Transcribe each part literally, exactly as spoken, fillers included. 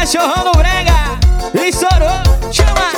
cachorrão no brega, estourou, chama.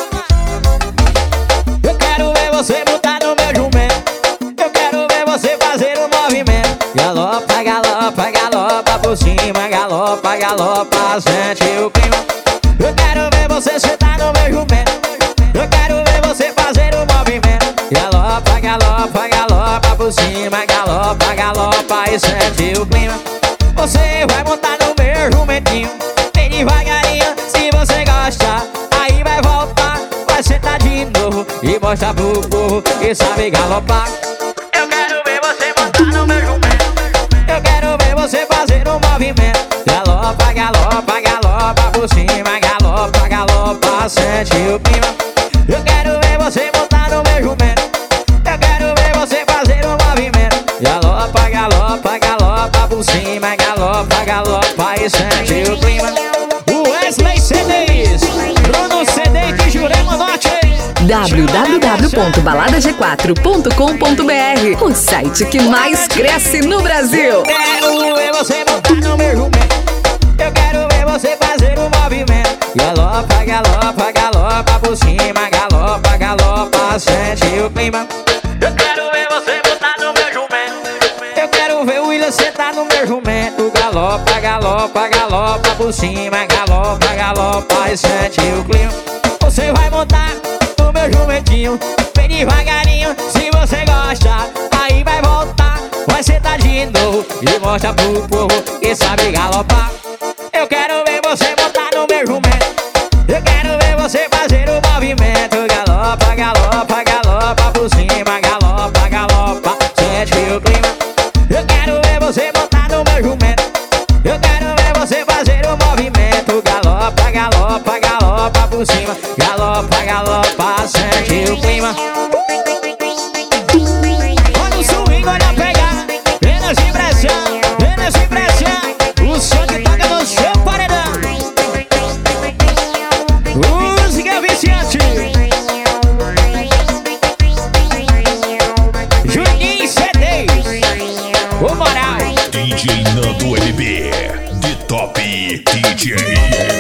Eu quero ver você botar no meu jumento. Eu quero ver você fazer um movimento. Galopa, galopa, galopa por cima. Galopa, galopa, sente o clima. Eu quero ver você sentar no meu jumento. Eu quero ver você fazer um movimento. Galopa, galopa, galopa por cima. Galopa, galopa e sente o clima. Você vai montar no meu jumentinho, bem devagarinho, se você gostar. Aí vai voltar, vai sentar de novo e mostrar pro povo que sabe galopar. Eu quero ver você montar no meu jumento. Eu quero ver você fazer um movimento. Galopa, galopa, galopa por cima. Galopa, galopa, sente o clima. Eu quero ver você montar no meu jumento. Eu quero ver você fazer um movimento. Galopa, galopa, galopa por cima. Galopa, galopa e sente o clima. Wesley C Ds, Bruno C D de Jurema Norte. w w w ponto balada g quatro ponto com ponto b r, o site que mais cresce no Brasil. Eu quero ver você montar no meu jumento. Eu quero ver você fazer um movimento. Galopa, galopa, galopa por cima. Galopa, galopa, sente o clima. Eu quero ver você montar no meu jumento. Eu quero ver o William sentar no meu jumento. Galopa, galopa, galopa por cima. Galopa, galopa e sente o clima. Você vai montar no meu jumentinho, bem devagarinho, se você gostar. Aí vai voltar, vai sentar de novo e mostra pro povo que sabe galopar. Eu quero ver você montar no meu jumento. Eu quero ver você fazer o movimento. Galopa, galopa, galopa por cima. Galopa, galopa, sente o clima. Eu quero ver você montar no meu jumento. Eu quero ver você fazer o movimento. Galopa, galopa, galopa por cima. Galopa, galopa, sente o clima. Olha o swing, olha a pegada. Energia e pressão, energia e pressão. O som que toca no seu paredão. Música viciante. Juninho C Ds, o moral. D J Nando M B, de top D J.